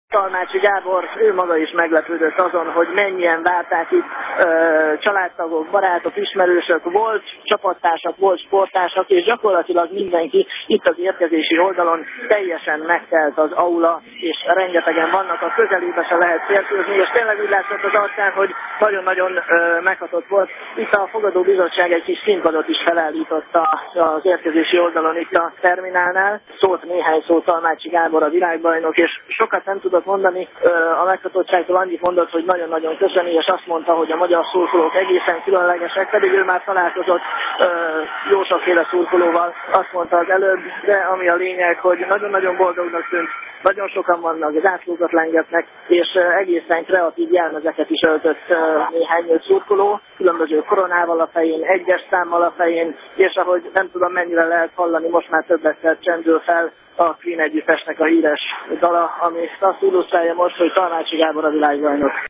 Talmácsi Gábor, ő maga is meglepődött azon, hogy mennyien várták itt családtagok, barátok, ismerősök, volt csapattársak, volt sporttársak, és gyakorlatilag mindenki itt az érkezési oldalon teljesen megtelt az aula, és rengetegen vannak, a közelébe se lehet férkőzni, és tényleg úgy látszott az arcán, hogy nagyon-nagyon meghatott volt. Itt a fogadóbizottság egy kis színpadot is felállított az érkezési oldalon itt a terminálnál. Szólt néhány szót Talmácsi Gábor, a világbajnok, és sokat nem tudott mondani a meghatottságtól, annyit mondott, hogy nagyon-nagyon köszöni, és azt mondta, hogy a magyar szurkolók egészen különlegesek, pedig ő már találkozott jó sokféle szurkolóval, azt mondta az előbb, de ami a lényeg, hogy nagyon-nagyon boldognak tűnt, nagyon sokan vannak, zászlókat lengetnek, és egészen kreatív jelmezeket is öltött néhány szurkoló, különböző koronával a fején, egyes számmal a fején, és ahogy nem tudom mennyire lehet hallani, most már többekkel csendül fel a Queen együttesnek a híres dala, ami azt illusztrálja most, hogy Talmácsi Gábor a világbajnok.